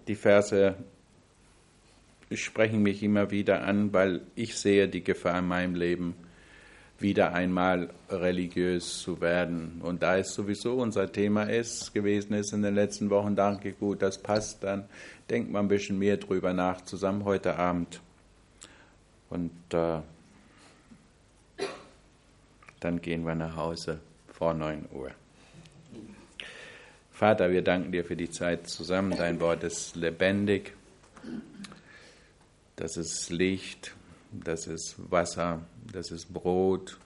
Die Verse sprechen mich immer wieder an, weil ich sehe die Gefahr in meinem Leben, wieder einmal religiös zu werden. Und da es sowieso unser Thema gewesen ist in den letzten Wochen, danke, gut, das passt, dann denkt man ein bisschen mehr drüber nach, zusammen heute Abend. Und dann gehen wir nach Hause vor 9 Uhr. Vater, wir danken dir für die Zeit zusammen. Dein Wort ist lebendig. Das ist Licht, das ist Wasser, das ist Brot.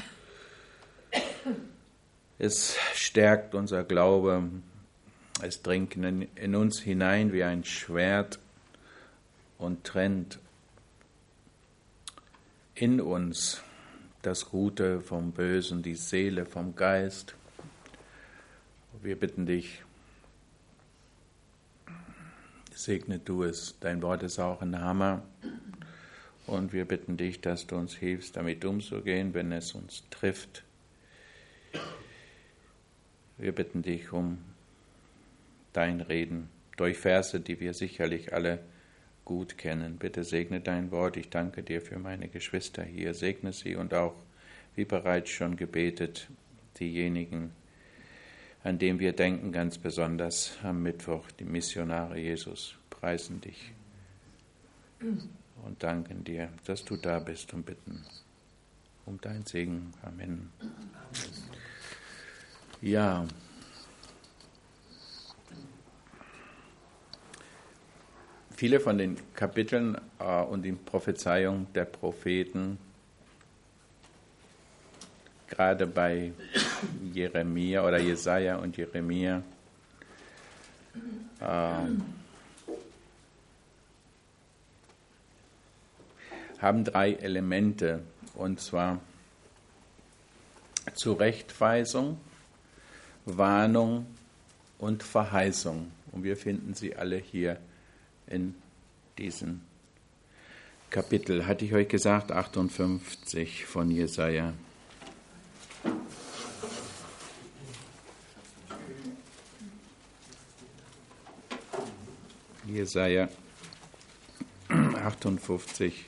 Es stärkt unser Glaube. Es dringt in uns hinein wie ein Schwert und trennt in uns das Gute vom Bösen, die Seele vom Geist. Wir bitten dich, segne du es. Dein Wort ist auch ein Hammer. Und wir bitten dich, dass du uns hilfst, damit umzugehen, wenn es uns trifft. Wir bitten dich um dein Reden durch Verse, die wir sicherlich alle gut kennen. Bitte segne dein Wort. Ich danke dir für meine Geschwister hier. Segne sie und auch, wie bereits schon gebetet, diejenigen, an dem wir denken, ganz besonders am Mittwoch, die Missionare Jesus, preisen dich und danken dir, dass du da bist und bitten um dein Segen. Amen. Ja, viele von den Kapiteln und den Prophezeiungen der Propheten, gerade bei Jeremia oder Jesaja und Jeremia, haben 3 Elemente, und zwar Zurechtweisung, Warnung und Verheißung. Und wir finden sie alle hier in diesem Kapitel. Hatte ich euch gesagt, 58 von Jesaja. Jesaja 58.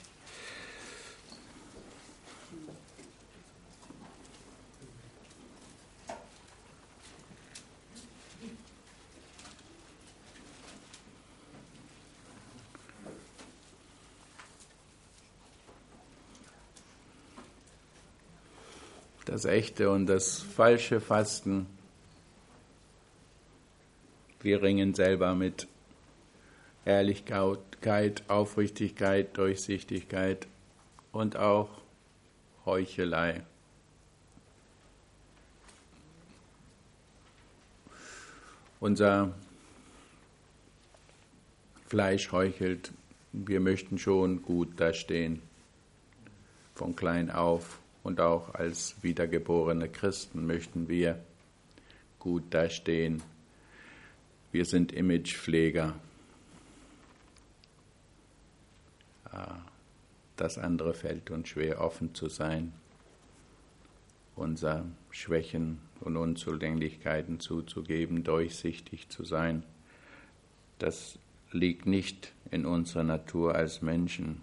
Das echte und das falsche Fasten. Wir ringen selber mit Ehrlichkeit, Aufrichtigkeit, Durchsichtigkeit und auch Heuchelei. Unser Fleisch heuchelt, wir möchten schon gut dastehen, von klein auf. Und auch als wiedergeborene Christen möchten wir gut dastehen. Wir sind Imagepfleger. Das andere fällt uns schwer, offen zu sein, unsere Schwächen und Unzulänglichkeiten zuzugeben, durchsichtig zu sein. Das liegt nicht in unserer Natur als Menschen.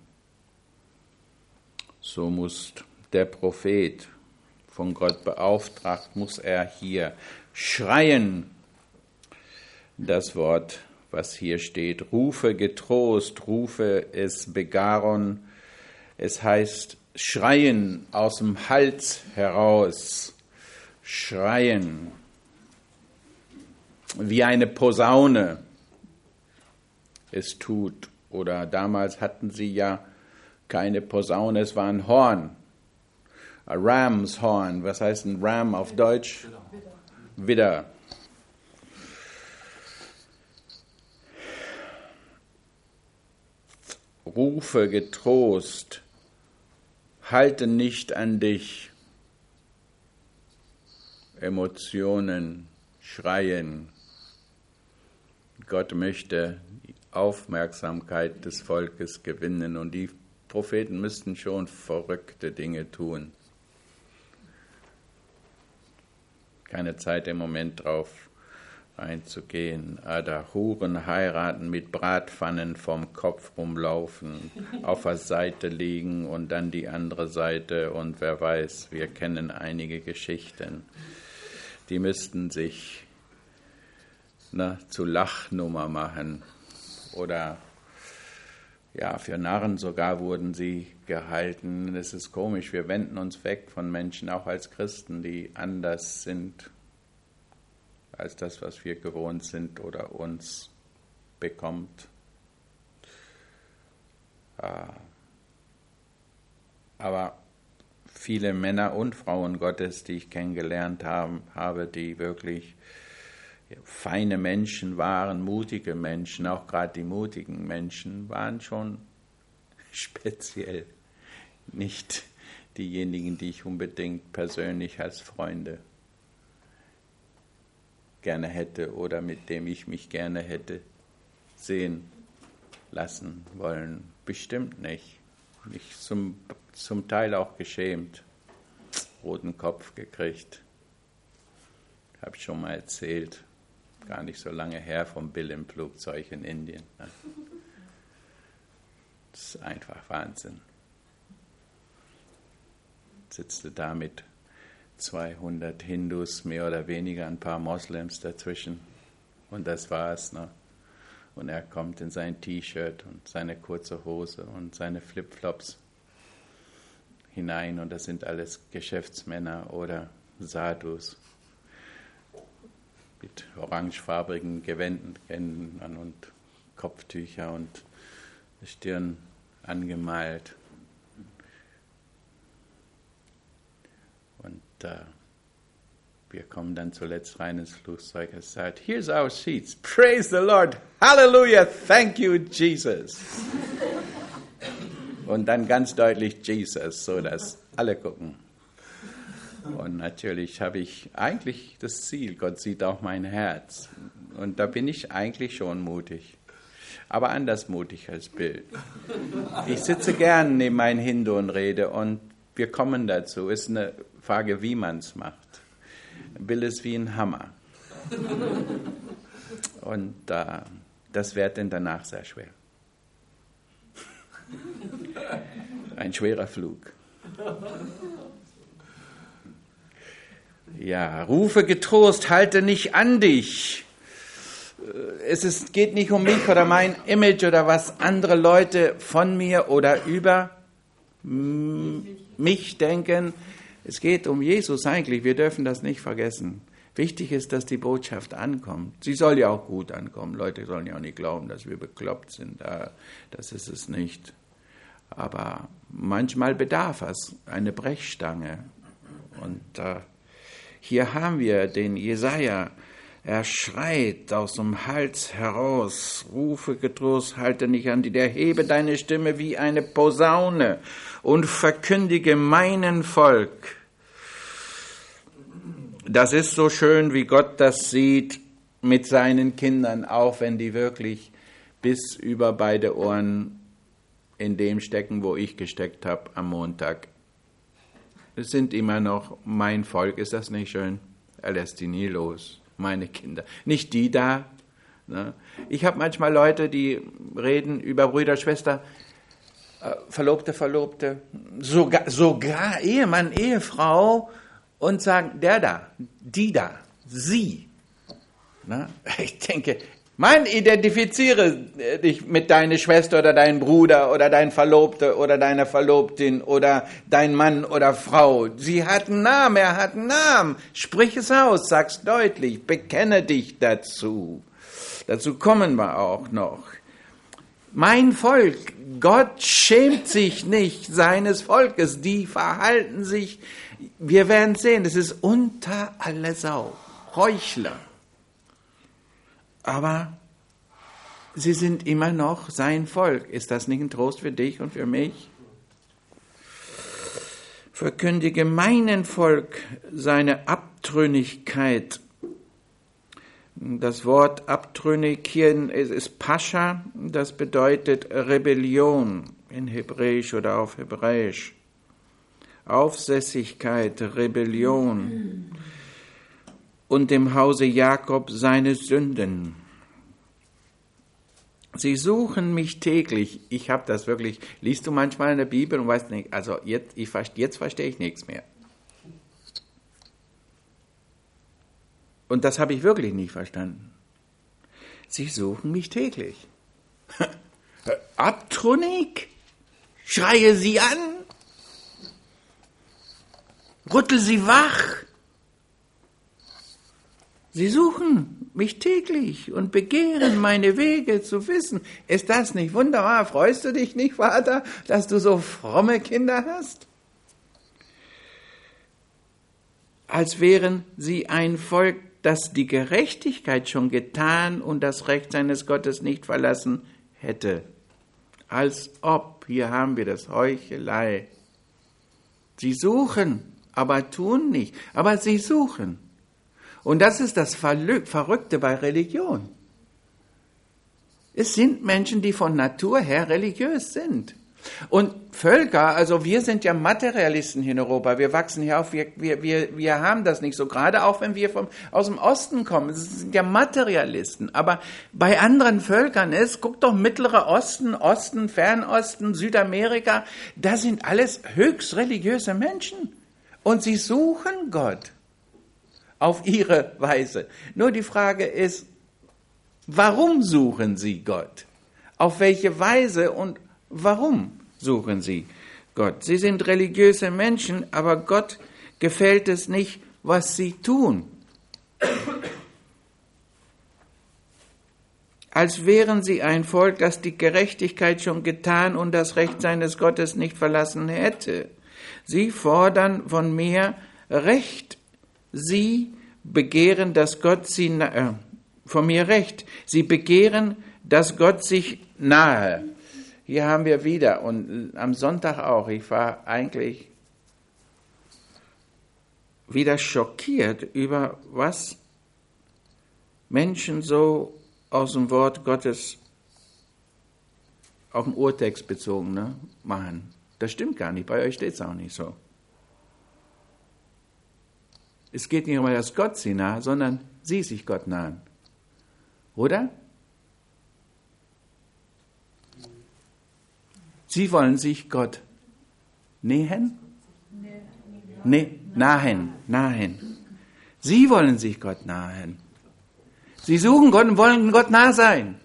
So muss der Prophet, von Gott beauftragt, muss er hier schreien. Das Wort, was hier steht, rufe getrost, rufe es begaron. Es heißt schreien aus dem Hals heraus, schreien wie eine Posaune es tut. Oder damals hatten sie ja keine Posaune, es war ein Horn. A Ram's Horn. Was heißt ein Ram auf Deutsch? Widder. Rufe getrost, halte nicht an dich. Emotionen, Schreien. Gott möchte die Aufmerksamkeit des Volkes gewinnen und die Propheten müssten schon verrückte Dinge tun. Keine Zeit im Moment drauf einzugehen. Oder Huren heiraten, mit Bratpfannen vom Kopf rumlaufen, auf der Seite liegen und dann die andere Seite und wer weiß, wir kennen einige Geschichten. Die müssten sich zu Lachnummer machen oder ja, für Narren sogar wurden sie gehalten. Es ist komisch, wir wenden uns weg von Menschen, auch als Christen, die anders sind als das, was wir gewohnt sind oder uns bekommt. Aber viele Männer und Frauen Gottes, die ich kennengelernt habe, die wirklich feine Menschen waren, mutige Menschen, auch gerade die mutigen Menschen, waren schon speziell nicht diejenigen, die ich unbedingt persönlich als Freunde gerne hätte oder mit dem ich mich gerne hätte sehen lassen wollen. Bestimmt nicht. Mich zum Teil auch geschämt, roten Kopf gekriegt. Habe ich schon mal erzählt. Gar nicht so lange her vom Bill im Flugzeug in Indien. Das ist einfach Wahnsinn. Sitzt du da mit 200 Hindus, mehr oder weniger, ein paar Moslems dazwischen. Und das war's. Ne? Und er kommt in sein T-Shirt und seine kurze Hose und seine Flipflops hinein. Und das sind alles Geschäftsmänner oder Sadhus mit orangefarbigen Gewändern und Kopftücher und Stirn angemalt. Und wir kommen dann zuletzt rein ins Flugzeug. Es sagt, here's our seats. Praise the Lord. Hallelujah. Thank you, Jesus. Und dann ganz deutlich Jesus, so dass alle gucken. Und natürlich habe ich eigentlich das Ziel, Gott sieht auch mein Herz. Und da bin ich eigentlich schon mutig. Aber anders mutig als Bill. Ich sitze gern neben meinem Hindu und rede und wir kommen dazu. Ist eine Frage, wie man es macht. Bill ist wie ein Hammer. Und das wird dann danach sehr schwer. Ein schwerer Flug. Ja, rufe getrost, halte nicht an dich. Geht nicht um mich oder mein Image oder was andere Leute von mir oder über mich denken. Es geht um Jesus eigentlich, wir dürfen das nicht vergessen. Wichtig ist, dass die Botschaft ankommt. Sie soll ja auch gut ankommen. Leute sollen ja auch nicht glauben, dass wir bekloppt sind. Das ist es nicht. Aber manchmal bedarf es eine Brechstange. Und hier haben wir den Jesaja. Er schreit aus dem Hals heraus, rufe getrost, halte nicht an dich, erhebe deine Stimme wie eine Posaune und verkündige meinen Volk. Das ist so schön, wie Gott das sieht mit seinen Kindern, auch wenn die wirklich bis über beide Ohren in dem stecken, wo ich gesteckt habe am Montag. Es sind immer noch mein Volk, ist das nicht schön? Er lässt die nie los. Meine Kinder, nicht die da. Ne? Ich habe manchmal Leute, die reden über Brüder, Schwester, Verlobte, sogar Ehemann, Ehefrau und sagen, der da, die da, sie. Ne? Ich denke, identifiziere dich mit deiner Schwester oder deinem Bruder oder dein Verlobte oder deiner Verlobtin oder dein Mann oder Frau. Sie hat einen Namen, er hat einen Namen. Sprich es aus, sag's deutlich, bekenne dich dazu. Dazu kommen wir auch noch. Mein Volk, Gott schämt sich nicht seines Volkes, die verhalten sich, wir werden sehen, das ist unter alle Sau, Heuchler. Aber sie sind immer noch sein Volk. Ist das nicht ein Trost für dich und für mich? Verkündige meinen Volk seine Abtrünnigkeit. Das Wort abtrünnig hier ist Pascha, das bedeutet Rebellion in Hebräisch oder auf Hebräisch. Aufsässigkeit, Rebellion. und dem Hause Jakob seine Sünden. Sie suchen mich täglich. Ich habe das wirklich, liest du manchmal in der Bibel und weißt nicht, also jetzt verstehe ich nichts mehr. Und das habe ich wirklich nicht verstanden. Sie suchen mich täglich. Abtrünnig? Schreie sie an? Rüttel sie wach? Sie suchen mich täglich und begehren meine Wege zu wissen. Ist das nicht wunderbar? Freust du dich nicht, Vater, dass du so fromme Kinder hast? Als wären sie ein Volk, das die Gerechtigkeit schon getan und das Recht seines Gottes nicht verlassen hätte. Als ob, hier haben wir das, Heuchelei. Sie suchen, aber tun nicht, aber sie suchen. Und das ist das Verrückte bei Religion. Es sind Menschen, die von Natur her religiös sind. Und Völker, also wir sind ja Materialisten hier in Europa, wir wachsen hier auf, wir haben das nicht so, gerade auch wenn wir aus dem Osten kommen, es sind ja Materialisten. Aber bei anderen Völkern guck doch Mittlerer Osten, Osten, Fernosten, Südamerika, das sind alles höchst religiöse Menschen. Und sie suchen Gott auf ihre Weise. Nur die Frage ist, warum suchen sie Gott? Auf welche Weise und warum suchen sie Gott? Sie sind religiöse Menschen, aber Gott gefällt es nicht, was sie tun. Als wären sie ein Volk, das die Gerechtigkeit schon getan und das Recht seines Gottes nicht verlassen hätte. Sie fordern von mir Recht. Sie begehren, dass Gott von mir Recht. Sie begehren, dass Gott sich nahe. Hier haben wir wieder, und am Sonntag auch, ich war eigentlich wieder schockiert über was Menschen so aus dem Wort Gottes auf den Urtext bezogen machen. Das stimmt gar nicht, bei euch steht es auch nicht so. Es geht nicht um, dass Gott sie nahe, sondern sie sich Gott nahen. Oder? Sie wollen sich Gott nähen? Nee, nahen. Sie wollen sich Gott nahen. Sie suchen Gott und wollen Gott nah sein.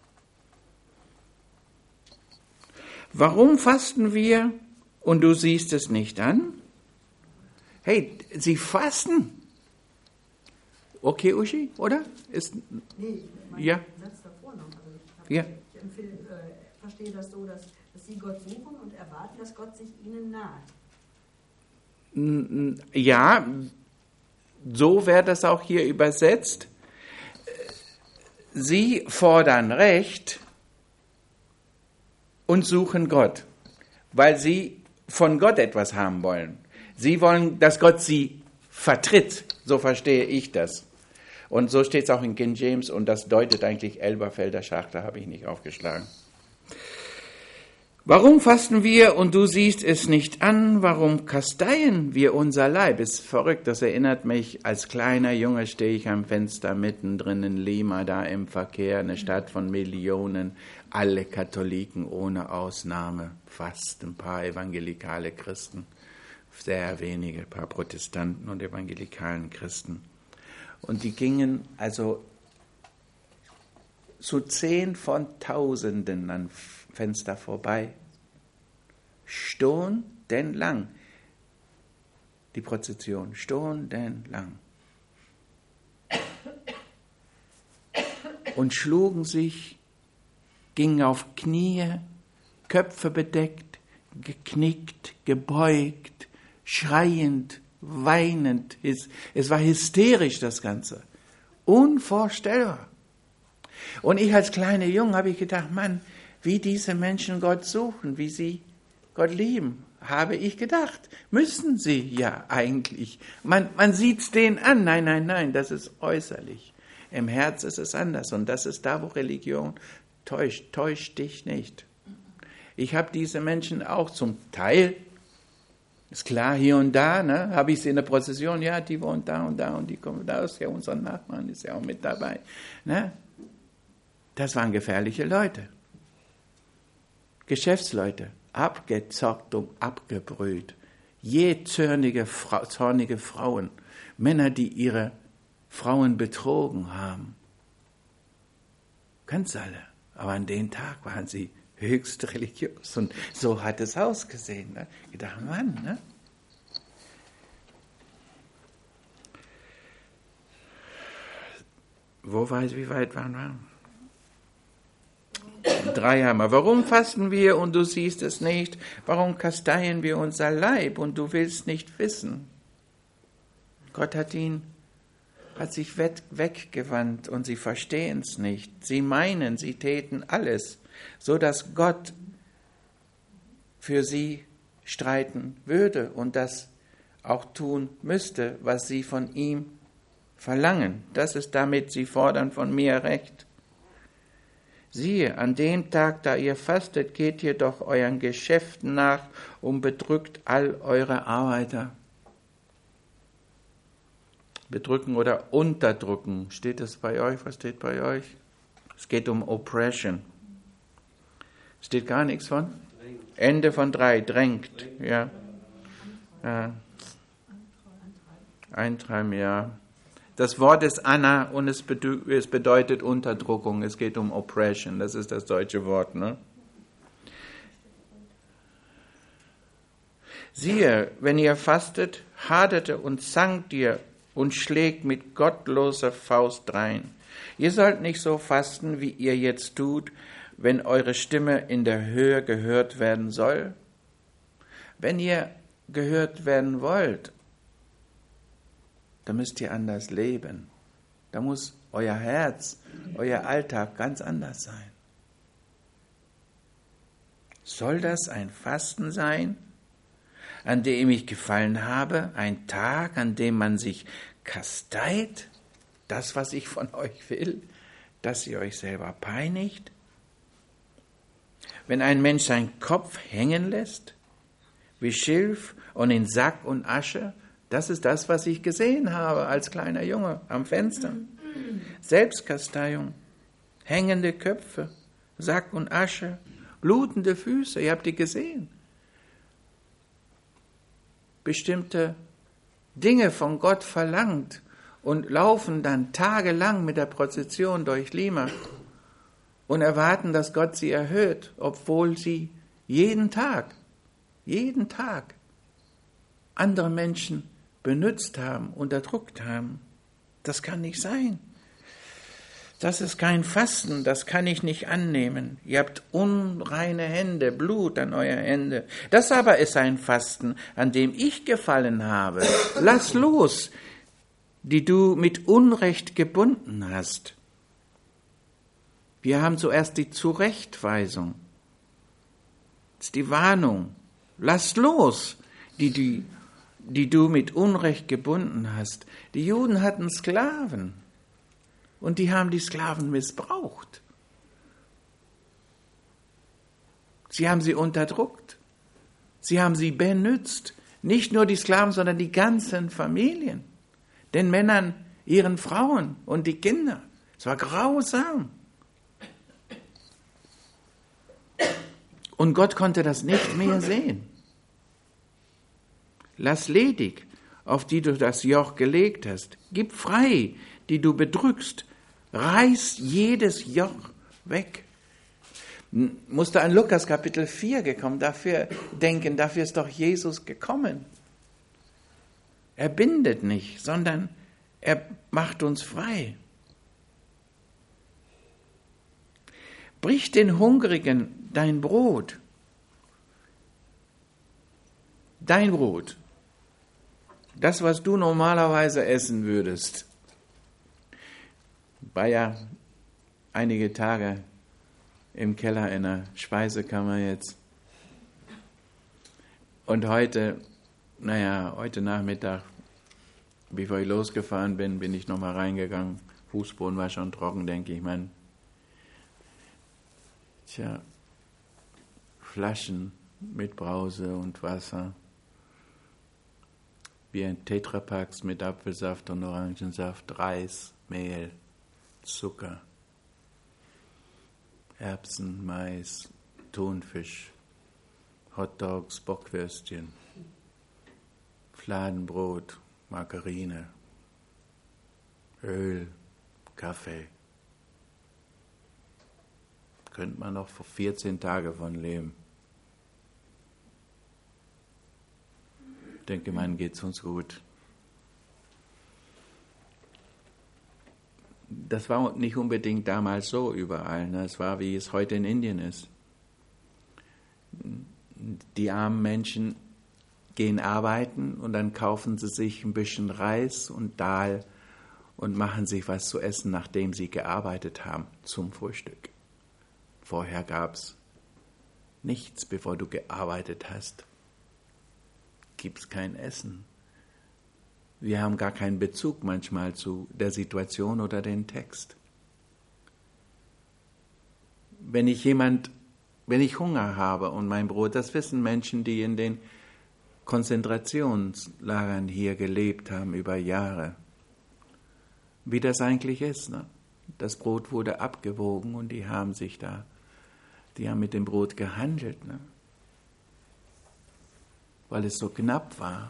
Warum fasten wir und du siehst es nicht an? Hey, sie fasten. Okay, Uschi, oder? Nee, ich meine, ja. Satz davor noch. Also ich verstehe das so, dass sie Gott suchen und erwarten, dass Gott sich ihnen naht. Ja, so wäre das auch hier übersetzt. Sie fordern Recht und suchen Gott, weil sie von Gott etwas haben wollen. Sie wollen, dass Gott sie vertritt, so verstehe ich das. Und so steht es auch in King James und das deutet eigentlich Elberfelder Schachter, habe ich nicht aufgeschlagen. Warum fasten wir und du siehst es nicht an? Warum kasteien wir unser Leib? Ist verrückt, das erinnert mich, als kleiner Junge stehe ich am Fenster mittendrin in Lima, da im Verkehr, eine Stadt von Millionen, alle Katholiken ohne Ausnahme, fast ein paar evangelikale Christen, sehr wenige, ein paar Protestanten und evangelikalen Christen. Und die gingen also zu 10 von Tausenden an Fenster vorbei. Stundenlang. Die Prozession, stundenlang. Und schlugen sich, gingen auf Knie, Köpfe bedeckt, geknickt, gebeugt, schreiend, weinend. Es war hysterisch, das Ganze. Unvorstellbar. Und ich als kleiner Junge habe ich gedacht, Mann, wie diese Menschen Gott suchen, wie sie Gott lieben, habe ich gedacht. Müssen sie ja eigentlich. Man sieht es denen an. Nein, das ist äußerlich. Im Herz ist es anders. Und das ist da, wo Religion täuscht. Täuscht dich nicht. Ich habe diese Menschen auch zum Teil Ist klar, hier und da, ne, habe ich sie in der Prozession, ja, die wohnt da und die kommen da, ist ja unser Nachbarn, ist ja auch mit dabei. Ne? Das waren gefährliche Leute. Geschäftsleute, abgezockt und abgebrüht. Je zornige Frauen, Männer, die ihre Frauen betrogen haben. Ganz alle. Aber an dem Tag waren sie höchst religiös. Und so hat es ausgesehen. Ne? Ich dachte, Mann, ne? Wie weit waren wir? 3 haben wir. Warum fasten wir und du siehst es nicht? Warum kasteien wir unser Leib und du willst nicht wissen? Gott hat sich weggewandt und sie verstehen es nicht. Sie meinen, sie täten alles, so dass Gott für sie streiten würde und das auch tun müsste, was sie von ihm verlangen. Das ist damit, sie fordern von mir Recht. Siehe, an dem Tag, da ihr fastet, geht ihr doch euren Geschäften nach und bedrückt all eure Arbeiter. Bedrücken oder unterdrücken. Steht das bei euch? Was steht bei euch? Es geht um Oppression. Steht gar nichts von? Ende von 3, drängt. Ja. Eintreiben, ja. Das Wort ist Anna und es bedeutet Unterdrückung. Es geht um Oppression. Das ist das deutsche Wort, ne? Siehe, wenn ihr fastet, haderte und zankt ihr und schlägt mit gottloser Faust drein. Ihr sollt nicht so fasten, wie ihr jetzt tut, wenn eure Stimme in der Höhe gehört werden soll. Wenn ihr gehört werden wollt, dann müsst ihr anders leben. Da muss euer Herz, euer Alltag ganz anders sein. Soll das ein Fasten sein, an dem ich gefallen habe, ein Tag, an dem man sich kasteit, das, was ich von euch will, dass ihr euch selber peinigt? Wenn ein Mensch seinen Kopf hängen lässt, wie Schilf und in Sack und Asche, das ist das, was ich gesehen habe als kleiner Junge am Fenster. Selbstkasteiung, hängende Köpfe, Sack und Asche, blutende Füße, ihr habt die gesehen. Bestimmte Dinge von Gott verlangt und laufen dann tagelang mit der Prozession durch Lima und erwarten, dass Gott sie erhöht, obwohl sie jeden Tag andere Menschen benutzt haben, unterdrückt haben. Das kann nicht sein. Das ist kein Fasten, das kann ich nicht annehmen. Ihr habt unreine Hände, Blut an euer Hände. Das aber ist ein Fasten, an dem ich gefallen habe. Lass los, die du mit Unrecht gebunden hast. Wir haben zuerst die Zurechtweisung. Das ist die Warnung. Lass los, die du mit Unrecht gebunden hast. Die Juden hatten Sklaven und die haben die Sklaven missbraucht. Sie haben sie unterdrückt. Sie haben sie benützt. Nicht nur die Sklaven, sondern die ganzen Familien. Den Männern, ihren Frauen und die Kinder. Es war grausam. Und Gott konnte das nicht mehr sehen. Lass ledig, auf die du das Joch gelegt hast. Gib frei, die du bedrückst. Reiß jedes Joch weg. Musste an Lukas Kapitel 4 gekommen, dafür ist doch Jesus gekommen. Er bindet nicht, sondern er macht uns frei. Brich den Hungrigen dein Brot. Dein Brot. Das, was du normalerweise essen würdest. War ja einige Tage im Keller in der Speisekammer jetzt. Und heute Nachmittag, bevor ich losgefahren bin ich nochmal reingegangen. Fußboden war schon trocken, denke ich, Flaschen mit Brause und Wasser. wie ein Tetrapacks mit Apfelsaft und Orangensaft, Reis, Mehl, Zucker, Erbsen, Mais, Thunfisch, Hotdogs, Bockwürstchen, Fladenbrot, Margarine, Öl, Kaffee. Könnte man noch vor 14 Tage von leben. Ich denke, man geht's uns gut. Das war nicht unbedingt damals so überall. Ne? Es war, wie es heute in Indien ist. Die armen Menschen gehen arbeiten und dann kaufen sie sich ein bisschen Reis und Dahl und machen sich was zu essen, nachdem sie gearbeitet haben, zum Frühstück. Vorher gab es nichts, bevor du gearbeitet hast. Gibt es kein Essen. Wir haben gar keinen Bezug manchmal zu der Situation oder dem Text. Wenn ich Hunger habe und mein Brot, das wissen Menschen, die in den Konzentrationslagern hier gelebt haben über Jahre, wie das eigentlich ist. Ne? Das Brot wurde abgewogen und die haben mit dem Brot gehandelt, ne? Weil es so knapp war.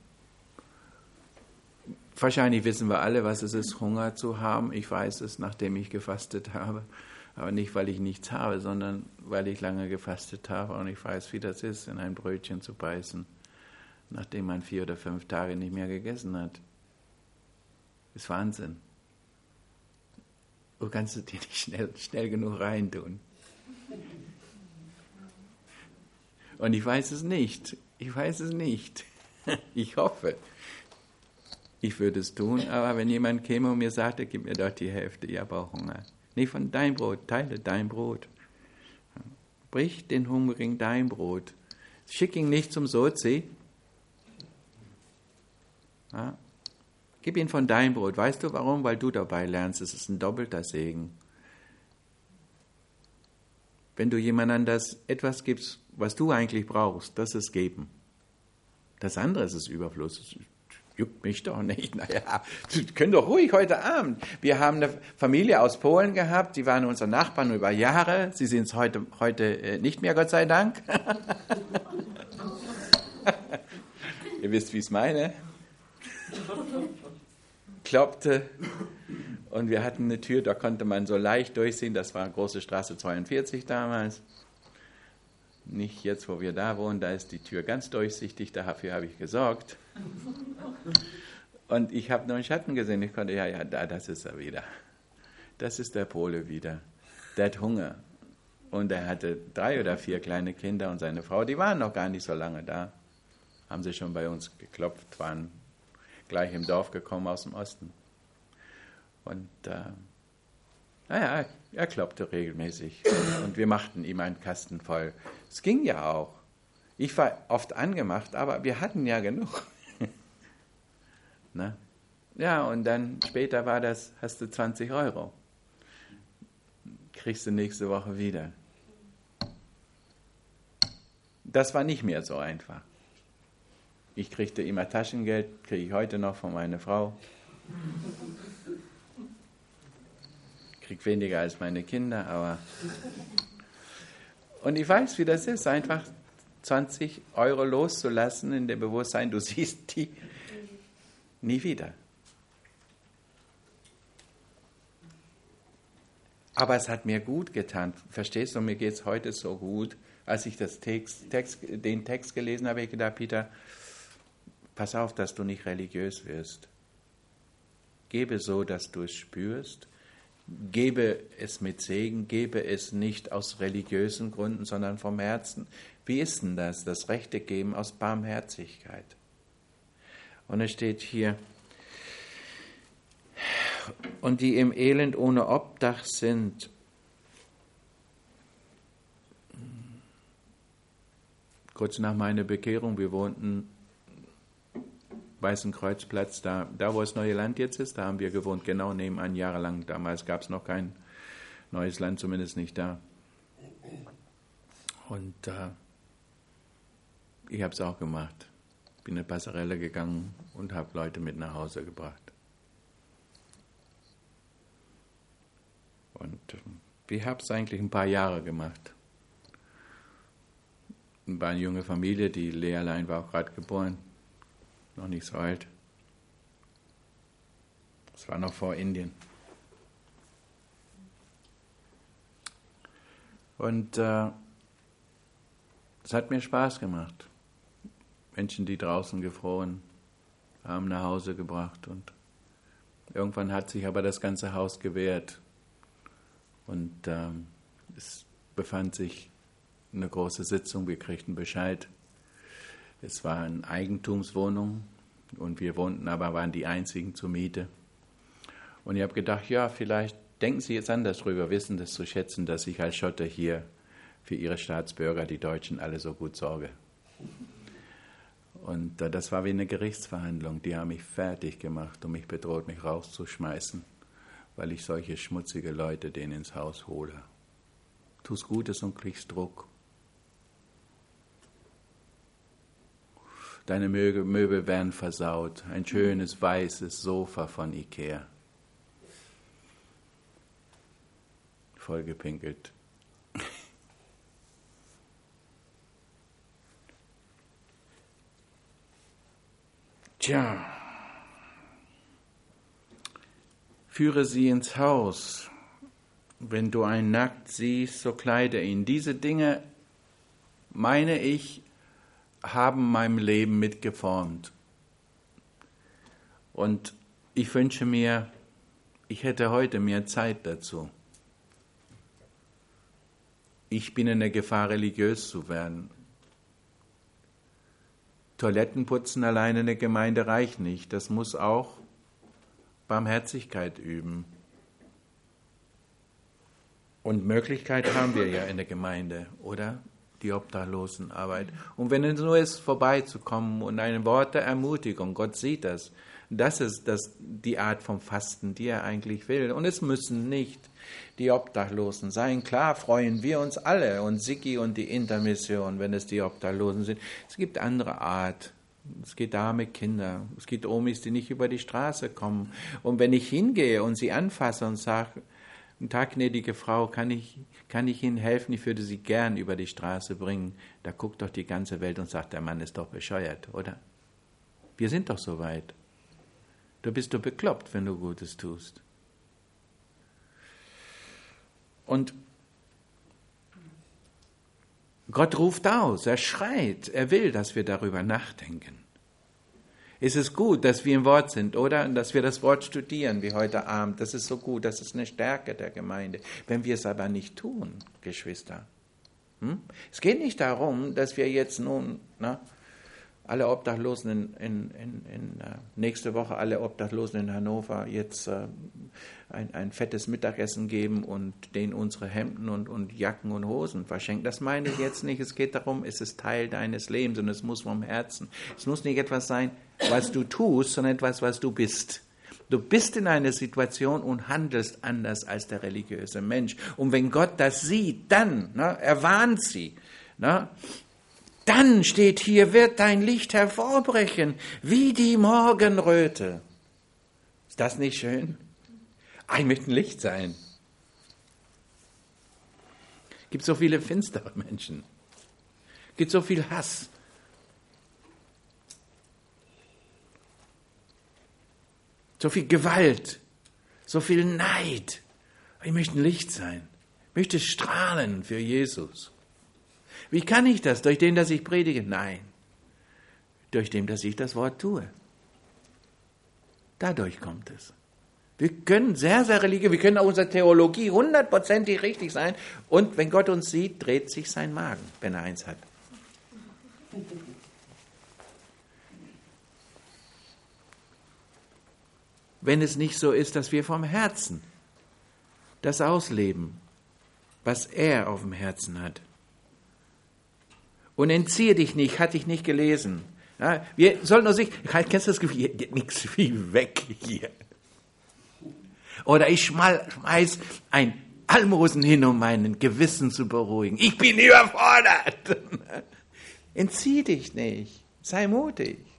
Wahrscheinlich wissen wir alle, was es ist, Hunger zu haben. Ich weiß es, nachdem ich gefastet habe. Aber nicht, weil ich nichts habe, sondern weil ich lange gefastet habe und ich weiß, wie das ist, in ein Brötchen zu beißen, nachdem man 4 oder 5 Tage nicht mehr gegessen hat. Das ist Wahnsinn. Du kannst es dir nicht schnell genug reintun. Und ich weiß es nicht. Ich hoffe, ich würde es tun, aber wenn jemand käme und mir sagte, gib mir doch die Hälfte, ich habe auch Hunger. Nicht von deinem Brot, teile dein Brot. Brich den Hungrigen dein Brot. Schick ihn nicht zum Sozi. Ja. Gib ihm von deinem Brot. Weißt du warum? Weil du dabei lernst. Es ist ein doppelter Segen. Wenn du jemand anders etwas gibst, was du eigentlich brauchst, das ist geben. Das andere ist Überfluss. Das juckt mich doch nicht. Naja, können doch ruhig heute Abend. Wir haben eine Familie aus Polen gehabt, die waren unsere Nachbarn über Jahre. Sie sind es heute nicht mehr, Gott sei Dank. Ihr wisst, wie ich es meine. Klopfte und wir hatten eine Tür, da konnte man so leicht durchsehen. Das war große Straße 42 damals. Nicht jetzt, wo wir da wohnen, da ist die Tür ganz durchsichtig, dafür habe ich gesorgt. Und ich habe nur einen Schatten gesehen, ich konnte, das ist er wieder. Das ist der Pole wieder. Der hat Hunger. Und er hatte 3 oder 4 kleine Kinder und seine Frau, die waren noch gar nicht so lange da. Haben sie schon bei uns geklopft, waren gleich im Dorf gekommen aus dem Osten. Und er klopfte regelmäßig und wir machten ihm einen Kasten voll. Es ging ja auch. Ich war oft angemacht, aber wir hatten ja genug. Na? Ja, und dann später war das, hast du 20 €. Kriegst du nächste Woche wieder. Das war nicht mehr so einfach. Ich kriegte immer Taschengeld, kriege ich heute noch von meiner Frau. Krieg weniger als meine Kinder, aber... Und ich weiß, wie das ist, einfach 20 € loszulassen in dem Bewusstsein, du siehst die nie wieder. Aber es hat mir gut getan. Verstehst du, mir geht es heute so gut. Als ich den Text gelesen habe, habe ich gedacht, Peter, pass auf, dass du nicht religiös wirst. Gebe so, dass du es spürst. Gebe es mit Segen, gebe es nicht aus religiösen Gründen, sondern vom Herzen. Wie ist denn das? Das rechte Geben aus Barmherzigkeit. Und es steht hier, und die im Elend ohne Obdach sind. Kurz nach meiner Bekehrung, wir wohnten Weißen Kreuzplatz, da wo das neue Land jetzt ist, da haben wir gewohnt, genau nebenan, jahrelang. Damals gab es noch kein neues Land, zumindest nicht da. Und ich habe es auch gemacht. Bin eine Passerelle gegangen und habe Leute mit nach Hause gebracht. Und ich habe es eigentlich ein paar Jahre gemacht. War eine junge Familie, die Lehrlein war auch gerade geboren, noch nicht so alt. Das war noch vor Indien. Und es hat mir Spaß gemacht. Menschen, die draußen gefroren haben, nach Hause gebracht. Und irgendwann hat sich aber das ganze Haus gewehrt. Und es befand sich eine große Sitzung, wir kriegten Bescheid. Es war eine Eigentumswohnung und wir wohnten aber, waren die einzigen zur Miete. Und ich habe gedacht, ja, vielleicht denken Sie jetzt anders drüber, wissen das zu schätzen, dass ich als Schotte hier für Ihre Staatsbürger, die Deutschen, alle so gut sorge. Und das war wie eine Gerichtsverhandlung. Die haben mich fertig gemacht und mich bedroht, mich rauszuschmeißen, weil ich solche schmutzige Leute denen ins Haus hole. Tust Gutes und kriegst Druck. Deine Möbel werden versaut. Ein schönes weißes Sofa von Ikea. Vollgepinkelt. Tja. Führe sie ins Haus. Wenn du einen nackt siehst, so kleide ihn. Diese Dinge, meine ich, haben mein Leben mitgeformt. Und ich wünsche mir, ich hätte heute mehr Zeit dazu. Ich bin in der Gefahr, religiös zu werden. Toilettenputzen alleine in der Gemeinde reicht nicht. Das muss auch Barmherzigkeit üben. Und Möglichkeit haben wir ja in der Gemeinde, oder? Die Obdachlosenarbeit. Und wenn es nur ist, vorbeizukommen und ein Wort der Ermutigung, Gott sieht das. Das ist die Art vom Fasten, die er eigentlich will. Und es müssen nicht die Obdachlosen sein. Klar freuen wir uns alle und Siki und die Intermission, wenn es die Obdachlosen sind. Es gibt andere Art. Es geht arme Kinder. Es gibt Omis, die nicht über die Straße kommen. Und wenn ich hingehe und sie anfasse und sage, guten Tag, gnädige Frau, kann ich Ihnen helfen? Ich würde Sie gern über die Straße bringen. Da guckt doch die ganze Welt und sagt, der Mann ist doch bescheuert, oder? Wir sind doch so weit. Du bist doch bekloppt, wenn du Gutes tust. Und Gott ruft aus, er schreit, er will, dass wir darüber nachdenken. Es ist gut, dass wir im Wort sind, oder? Und dass wir das Wort studieren, wie heute Abend. Das ist so gut, das ist eine Stärke der Gemeinde. Wenn wir es aber nicht tun, Geschwister. Es geht nicht darum, dass wir jetzt nun alle Obdachlosen nächste Woche alle Obdachlosen in Hannover jetzt ein fettes Mittagessen geben und denen unsere Hemden und Jacken und Hosen verschenken. Das meine ich jetzt nicht. Es geht darum, es ist Teil deines Lebens und es muss vom Herzen. Es muss nicht etwas sein, was du tust, sondern etwas, was du bist. Du bist in einer Situation und handelst anders als der religiöse Mensch. Und wenn Gott das sieht, dann, er warnt sie, dann steht hier, wird dein Licht hervorbrechen, wie die Morgenröte. Ist das nicht schön? Ich möchte ein Licht sein. Es gibt so viele finstere Menschen. Es gibt so viel Hass. So viel Gewalt. So viel Neid. Ich möchte ein Licht sein. Ich möchte strahlen für Jesus. Wie kann ich das? Durch den, dass ich predige? Nein. Durch den, dass ich das Wort tue. Dadurch kommt es. Wir können sehr, sehr religiös, wir können auch unsere Theologie 100%ig richtig sein. Und wenn Gott uns sieht, dreht sich sein Magen, wenn er eins hat. Wenn es nicht so ist, dass wir vom Herzen das ausleben, was er auf dem Herzen hat. Und entziehe dich nicht, hatte ich nicht gelesen. Ja, wir sollen nur sich, kennst du das Gefühl, hier geht nichts wie weg hier. Oder ich schmeiß ein Almosen hin, um meinen Gewissen zu beruhigen. Ich bin überfordert. Entzieh dich nicht, sei mutig.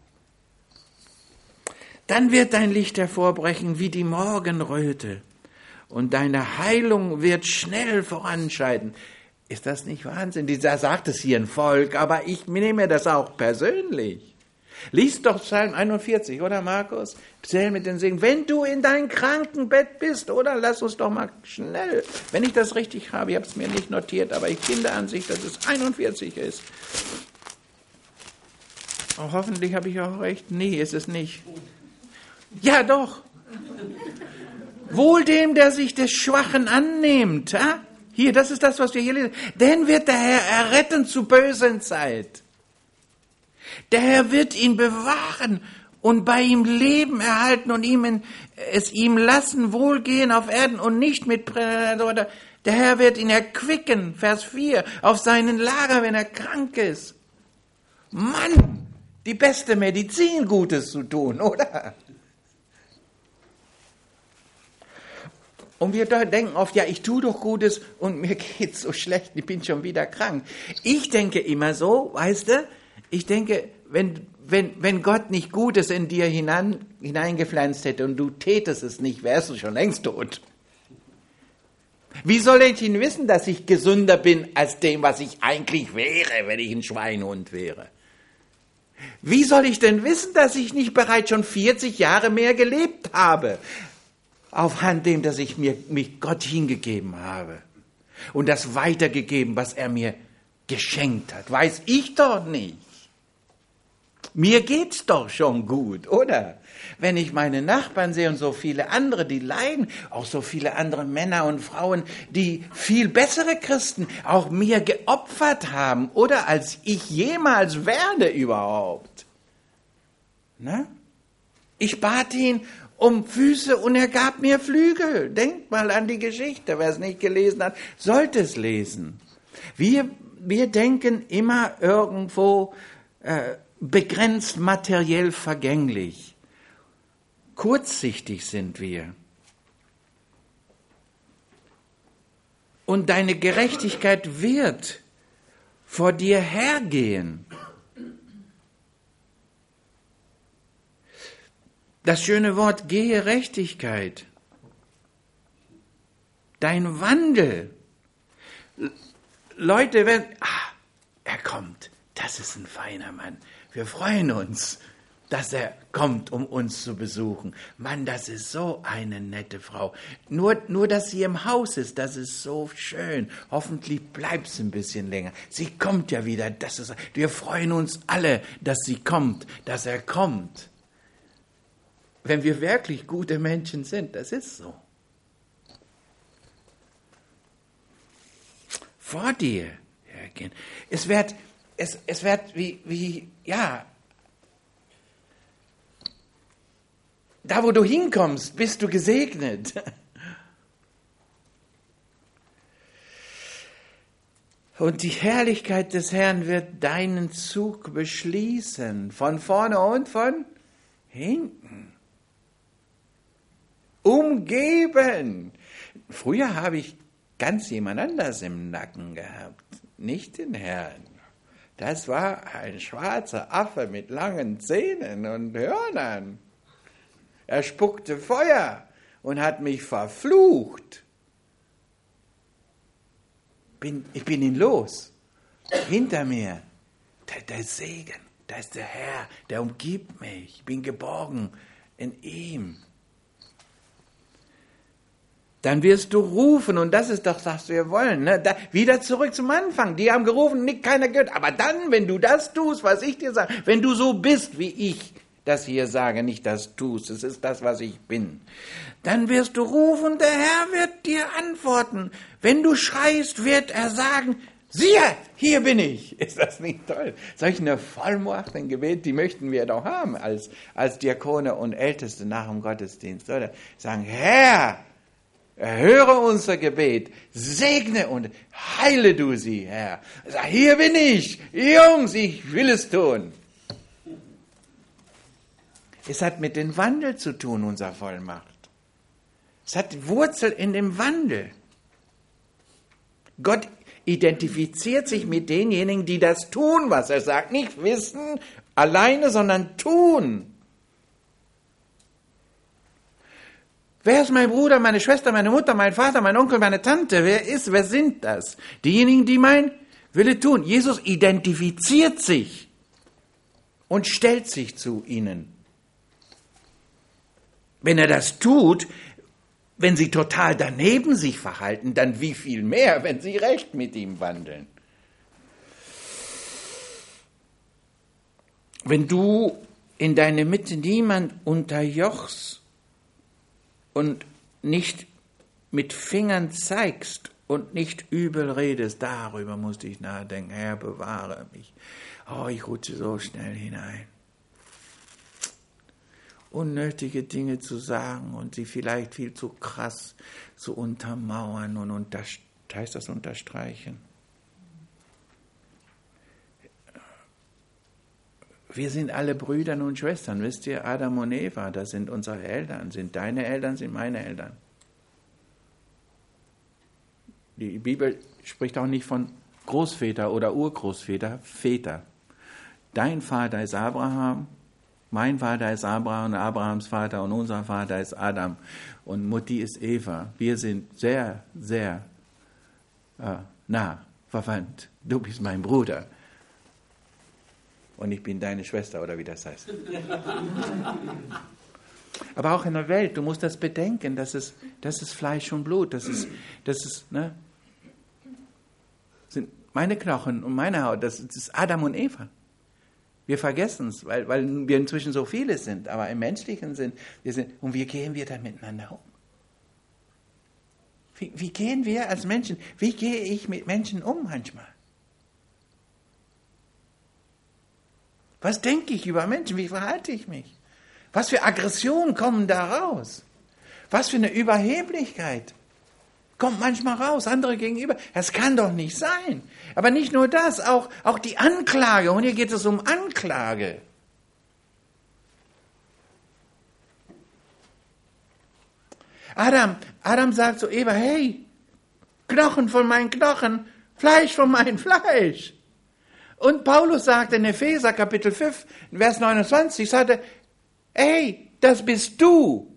Dann wird dein Licht hervorbrechen wie die Morgenröte und deine Heilung wird schnell voranschreiten. Ist das nicht Wahnsinn? Da sagt es hier ein Volk, aber ich nehme das auch persönlich. Lies doch Psalm 41, oder Markus? Psalm mit den Segen. Wenn du in dein Krankenbett bist, oder? Lass uns doch mal schnell, wenn ich das richtig habe, ich habe es mir nicht notiert, aber ich bin der Ansicht, dass es 41 ist. Oh, hoffentlich habe ich auch recht. Nee, ist es nicht. Ja, doch. Wohl dem, der sich des Schwachen annimmt. Ha? Hier, das ist das, was wir hier lesen. Denn wird der Herr erretten zu bösen Zeit. Der Herr wird ihn bewahren und bei ihm Leben erhalten und es ihm lassen wohlgehen auf Erden und nicht mit Prädator. Der Herr wird ihn erquicken, Vers 4, auf seinen Lager, wenn er krank ist. Mann, die beste Medizin, Gutes zu tun, oder? Und wir denken oft, ja, ich tue doch Gutes und mir geht's so schlecht, ich bin schon wieder krank. Ich denke immer so, weißt du, ich denke, wenn Gott nicht Gutes in dir hineingepflanzt hätte und du tätest es nicht, wärst du schon längst tot. Wie soll ich denn wissen, dass ich gesünder bin als dem, was ich eigentlich wäre, wenn ich ein Schweinhund wäre? Wie soll ich denn wissen, dass ich nicht bereits schon 40 Jahre mehr gelebt habe, aufhand dem, dass ich mich Gott hingegeben habe und das weitergegeben, was er mir geschenkt hat? Weiß ich doch nicht. Mir geht's doch schon gut, oder? Wenn ich meine Nachbarn sehe und so viele andere, die leiden, auch so viele andere Männer und Frauen, die viel bessere Christen auch mir geopfert haben, oder als ich jemals werde überhaupt. Na? Ich bat ihn um Füße und er gab mir Flügel. Denkt mal an die Geschichte, wer es nicht gelesen hat, sollte es lesen. Wir denken immer irgendwo begrenzt materiell vergänglich. Kurzsichtig sind wir. Und deine Gerechtigkeit wird vor dir hergehen. Das schöne Wort Gerechtigkeit. Dein Wandel. Leute werden, er kommt. Das ist ein feiner Mann. Wir freuen uns, dass er kommt, um uns zu besuchen. Mann, das ist so eine nette Frau. Nur, dass sie im Haus ist, das ist so schön. Hoffentlich bleibt es ein bisschen länger. Sie kommt ja wieder. Wir freuen uns alle, dass sie kommt, dass er kommt. Wenn wir wirklich gute Menschen sind, das ist so. Vor dir hergehen. Es wird da wo du hinkommst, bist du gesegnet. Und die Herrlichkeit des Herrn wird deinen Zug beschließen, von vorne und von hinten. Umgeben. Früher habe ich ganz jemand anders im Nacken gehabt, nicht den Herrn. Das war ein schwarzer Affe mit langen Zähnen und Hörnern. Er spuckte Feuer und hat mich verflucht. Ich bin ihn los. Hinter mir, der Segen, da ist der Herr, der umgibt mich. Ich bin geborgen in ihm. Dann wirst du rufen, und das ist doch, was wir wollen, ne? Wieder zurück zum Anfang. Die haben gerufen, nicht keiner gehört. Aber dann, wenn du das tust, was ich dir sage, wenn du so bist, wie ich das hier sage, nicht das tust, es ist das, was ich bin, dann wirst du rufen, der Herr wird dir antworten. Wenn du schreist, wird er sagen, siehe, hier bin ich. Ist das nicht toll? Solch eine Vollmacht, ein Gebet, die möchten wir doch haben als Diakone und Älteste nach dem Gottesdienst, oder? Sagen, Herr, erhöre unser Gebet, segne und heile du sie, Herr. Sag, hier bin ich, Jungs, ich will es tun. Es hat mit dem Wandel zu tun, unsere Vollmacht. Es hat Wurzel in dem Wandel. Gott identifiziert sich mit denjenigen, die das tun, was er sagt. Nicht wissen alleine, sondern tun. Wer ist mein Bruder, meine Schwester, meine Mutter, mein Vater, mein Onkel, meine Tante? Wer sind das? Diejenigen, die mein Wille tun. Jesus identifiziert sich und stellt sich zu ihnen. Wenn er das tut, wenn sie total daneben sich verhalten, dann wie viel mehr, wenn sie recht mit ihm wandeln. Wenn du in deine Mitte niemand unterjochst und nicht mit Fingern zeigst und nicht übel redest, darüber musste ich nachdenken. Herr, bewahre mich. Oh, ich rutsche so schnell hinein. Unnötige Dinge zu sagen und sie vielleicht viel zu krass zu untermauern und heißt das unterstreichen. Wir sind alle Brüder und Schwestern, wisst ihr, Adam und Eva, das sind unsere Eltern, sind deine Eltern, sind meine Eltern. Die Bibel spricht auch nicht von Großväter oder Urgroßväter, Väter. Dein Vater ist Abraham, mein Vater ist Abraham und Abrahams Vater und unser Vater ist Adam und Mutti ist Eva. Wir sind sehr, sehr nah verwandt. Du bist mein Bruder. Und ich bin deine Schwester, oder wie das heißt. Aber auch in der Welt, du musst das bedenken, das ist Fleisch und Blut, das ist sind meine Knochen und meine Haut, das ist Adam und Eva. Wir vergessen es, weil wir inzwischen so viele sind, aber im menschlichen Sinn, und wie gehen wir da miteinander um? Wie gehen wir als Menschen, wie gehe ich mit Menschen um manchmal? Was denke ich über Menschen? Wie verhalte ich mich? Was für Aggressionen kommen da raus? Was für eine Überheblichkeit kommt manchmal raus, andere gegenüber. Das kann doch nicht sein. Aber nicht nur das, auch die Anklage. Und hier geht es um Anklage. Adam sagt zu Eva, hey, Knochen von meinen Knochen, Fleisch von meinem Fleisch. Und Paulus sagt in Epheser Kapitel 5, Vers 29, sagte, hey, das bist du.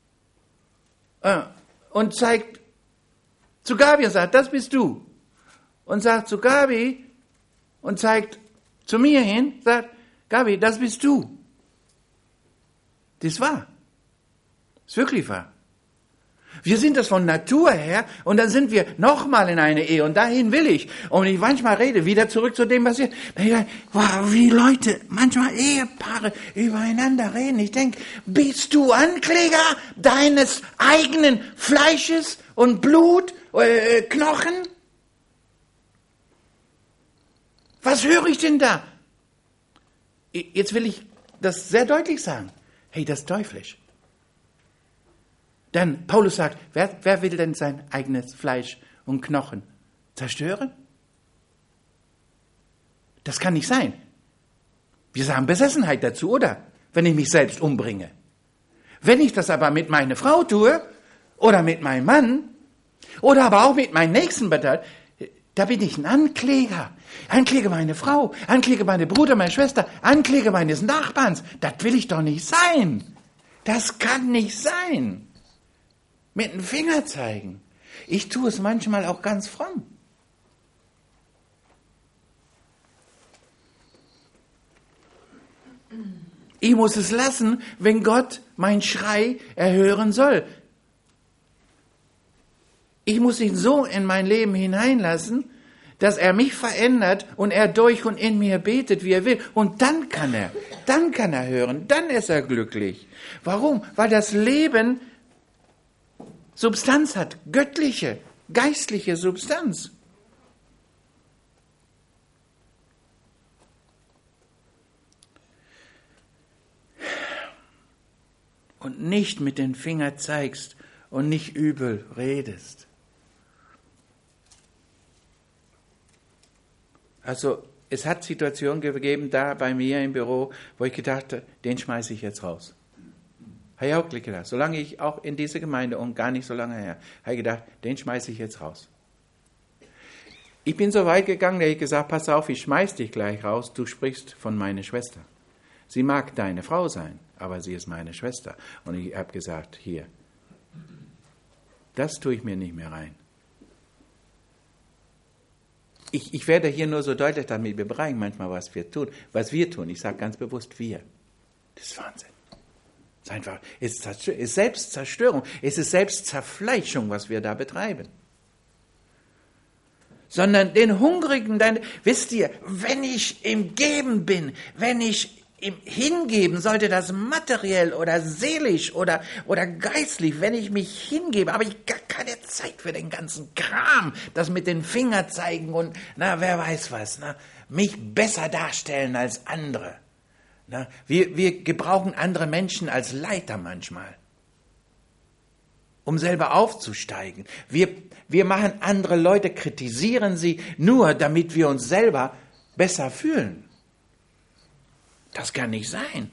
Und zeigt zu Gabi und sagt, das bist du. Und sagt zu Gabi und zeigt zu mir hin, sagt, Gabi, das bist du. Das ist wahr. Das ist wirklich wahr. Wir sind das von Natur her und dann sind wir nochmal in eine Ehe und dahin will ich. Und ich manchmal rede, wieder zurück zu dem, was hier, wie Leute, manchmal Ehepaare übereinander reden. Ich denke, bist du Ankläger deines eigenen Fleisches und Blut, Knochen? Was höre ich denn da? Jetzt will ich das sehr deutlich sagen. Hey, das ist teuflisch. Dann Paulus sagt, wer will denn sein eigenes Fleisch und Knochen zerstören? Das kann nicht sein. Wir sagen Besessenheit dazu, oder? Wenn ich mich selbst umbringe. Wenn ich das aber mit meiner Frau tue oder mit meinem Mann oder aber auch mit meinem Nächsten, da bin ich ein Ankläger. Ankläger meine Frau, Ankläger meine Bruder, meine Schwester, Ankläger meines Nachbarns. Das will ich doch nicht sein. Das kann nicht sein. Mit dem Finger zeigen. Ich tue es manchmal auch ganz fromm. Ich muss es lassen, wenn Gott meinen Schrei erhören soll. Ich muss ihn so in mein Leben hineinlassen, dass er mich verändert und er durch und in mir betet, wie er will. Und dann kann er hören, dann ist er glücklich. Warum? Weil das Leben Substanz hat, göttliche, geistliche Substanz. Und nicht mit den Fingern zeigst und nicht übel redest. Also es hat Situationen gegeben da bei mir im Büro, wo ich gedacht habe, den schmeiße ich jetzt raus. Habe ich auch gedacht, solange ich auch in dieser Gemeinde und gar nicht so lange her, habe ich gedacht, den schmeiße ich jetzt raus. Ich bin so weit gegangen, dass ich gesagt, pass auf, ich schmeiß dich gleich raus, du sprichst von meiner Schwester. Sie mag deine Frau sein, aber sie ist meine Schwester. Und ich habe gesagt, hier, Das tue ich mir nicht mehr rein. Ich werde hier nur so deutlich, damit wir bereichen manchmal, was wir tun. Ich sage ganz bewusst wir. Das ist Wahnsinn. Es ist einfach, es ist Selbstzerstörung, es ist Selbstzerfleischung, was wir da betreiben. Sondern den Hungrigen, wisst ihr, wenn ich im Geben bin, wenn ich im Hingeben, sollte das materiell oder seelisch oder geistlich, wenn ich mich hingebe, habe ich gar keine Zeit für den ganzen Kram, das mit den Fingern zeigen und, wer weiß was, mich besser darstellen als andere. Wir gebrauchen andere Menschen als Leiter manchmal, um selber aufzusteigen. Wir machen andere Leute, kritisieren sie nur, damit wir uns selber besser fühlen. Das kann nicht sein.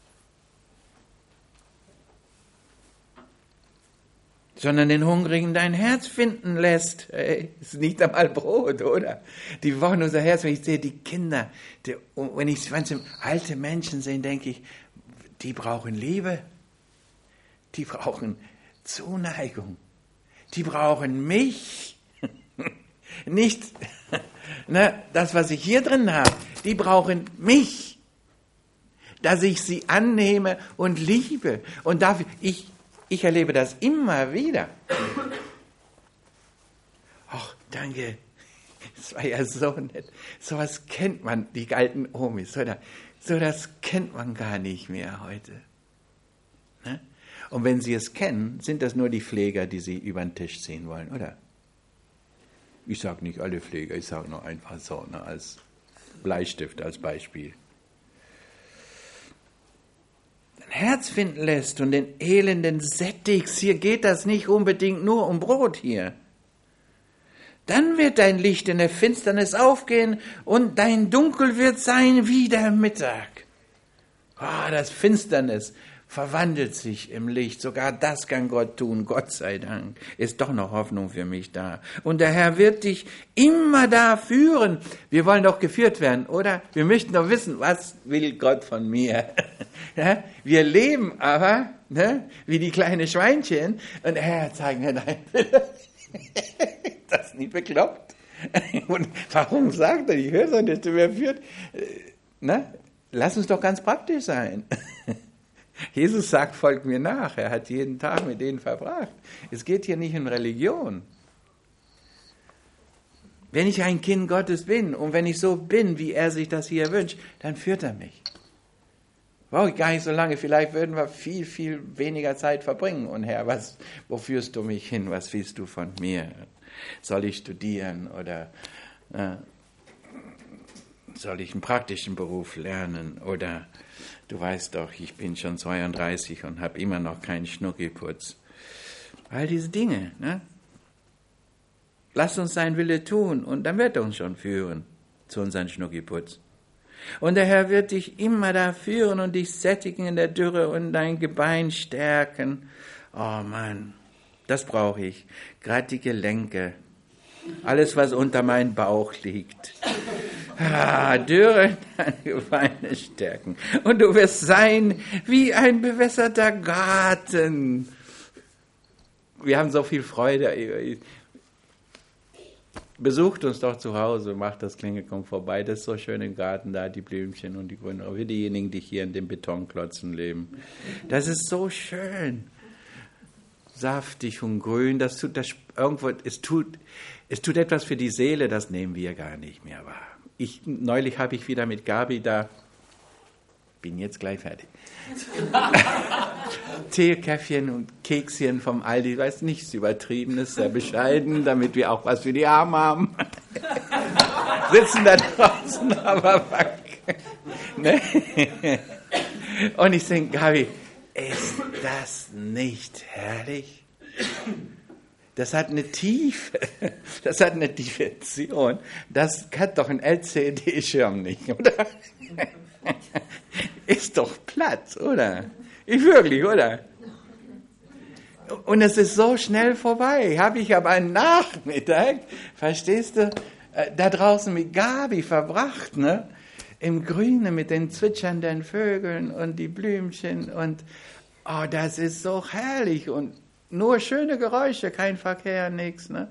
Sondern den Hungrigen dein Herz finden lässt. Ist nicht einmal Brot, oder? Die brauchen unser Herz. Wenn ich sehe, die Kinder, wenn ich alte Menschen sehe, denke ich, die brauchen Liebe. Die brauchen Zuneigung. Die brauchen mich. Nicht das, was ich hier drin habe. Die brauchen mich. Dass ich sie annehme und liebe. Und dafür, ich erlebe das immer wieder. Ach, danke. Das war ja so nett. So was kennt man, die alten Omis, oder? So das kennt man gar nicht mehr heute. Ne? Und wenn sie es kennen, sind das nur die Pfleger, die sie über den Tisch ziehen wollen, oder? Ich sage nicht alle Pfleger, ich sage nur einfach so, als Bleistift, als Beispiel. Herz finden lässt und den Elenden sättigst. Hier geht das nicht unbedingt nur um Brot hier. Dann wird dein Licht in der Finsternis aufgehen und dein Dunkel wird sein wie der Mittag. Das Finsternis verwandelt sich im Licht. Sogar das kann Gott tun, Gott sei Dank. Ist doch noch Hoffnung für mich da. Und der Herr wird dich immer da führen. Wir wollen doch geführt werden, oder? Wir möchten doch wissen, was will Gott von mir? Ja? Wir leben aber wie die kleinen Schweinchen. Und der Herr zeigt mir, nein, das ist nicht bekloppt. Und warum sagt er, ich höre so, dass du mir führt? Lass uns doch ganz praktisch sein. Jesus sagt, folgt mir nach. Er hat jeden Tag mit denen verbracht. Es geht hier nicht um Religion. Wenn ich ein Kind Gottes bin und wenn ich so bin, wie er sich das hier wünscht, dann führt er mich. Brauche ich gar nicht so lange. Vielleicht würden wir viel, viel weniger Zeit verbringen. Und Herr, wo führst du mich hin? Was willst du von mir? Soll ich studieren oder soll ich einen praktischen Beruf lernen? Oder du weißt doch, ich bin schon 32 und habe immer noch keinen Schnuckiputz. All diese Dinge. Lass uns sein Wille tun und dann wird er uns schon führen zu unserem Schnuckiputz. Und der Herr wird dich immer da führen und dich sättigen in der Dürre und dein Gebein stärken. Oh Mann, das brauche ich. Gerade die Gelenke. Alles, was unter meinem Bauch liegt. Dürre deine Gebeine stärken. Und du wirst sein wie ein bewässerter Garten. Wir haben so viel Freude. Besucht uns doch zu Hause, macht das Klingel, kommt vorbei. Das ist so schön im Garten da, die Blümchen und die Grüne. Auch wir diejenigen, die hier in den Betonklotzen leben. Das ist so schön. Saftig und grün. Das tut es tut etwas für die Seele, das nehmen wir gar nicht mehr wahr. Neulich habe ich wieder mit Gabi da, bin jetzt gleich fertig, Teekäffchen und Kekschen vom Aldi, weiß nichts Übertriebenes, sehr bescheiden, damit wir auch was für die Arme haben. Sitzen da draußen, aber weg. Ne? Und ich denke, Gabi, ist das nicht herrlich? Das hat eine Tiefe, das hat eine Dimension. Das hat doch ein LCD-Schirm nicht, oder? Ist doch Platz, oder? Wirklich, oder? Und es ist so schnell vorbei. Habe ich aber einen Nachmittag, verstehst du, da draußen mit Gabi verbracht, ne? Im Grünen mit den zwitschernden Vögeln und die Blümchen und das ist so herrlich und nur schöne Geräusche, kein Verkehr, nichts. Ne?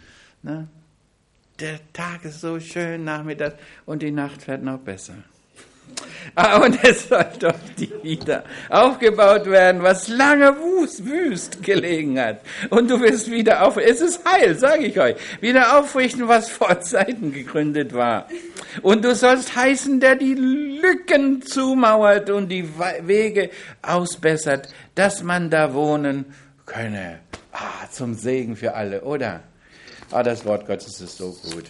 Der Tag ist so schön, Nachmittag, und die Nacht wird noch besser. Und es soll doch wieder aufgebaut werden, was lange wüst gelegen hat. Und du wirst wieder es ist heil, sage ich euch, wieder aufrichten, was vor Zeiten gegründet war. Und du sollst heißen, der die Lücken zumauert und die Wege ausbessert, dass man da wohnen könne. Zum Segen für alle, oder? Das Wort Gottes ist so gut.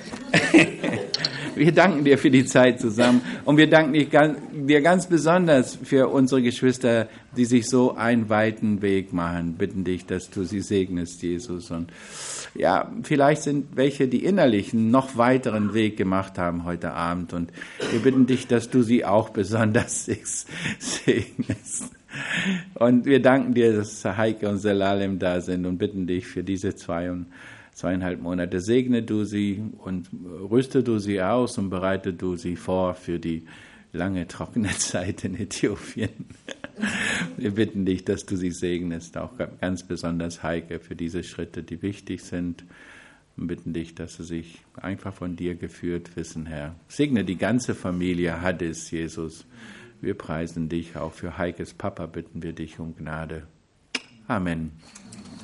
Wir danken dir für die Zeit zusammen und wir danken dir ganz besonders für unsere Geschwister, die sich so einen weiten Weg machen. Bitten dich, dass du sie segnest, Jesus. Und ja, vielleicht sind welche, die innerlich einen noch weiteren Weg gemacht haben heute Abend. Und wir bitten dich, dass du sie auch besonders segnest. Und wir danken dir, dass Heike und Selalem da sind und bitten dich für diese 2,5 Monate. Segne du sie und rüste du sie aus und bereite du sie vor für die lange trockene Zeit in Äthiopien. Wir bitten dich, dass du sie segnest, auch ganz besonders Heike, für diese Schritte, die wichtig sind. Und bitten dich, dass sie sich einfach von dir geführt wissen, Herr. Segne die ganze Familie Haddis, Jesus. Wir preisen dich, auch für Heikes Papa bitten wir dich um Gnade. Amen.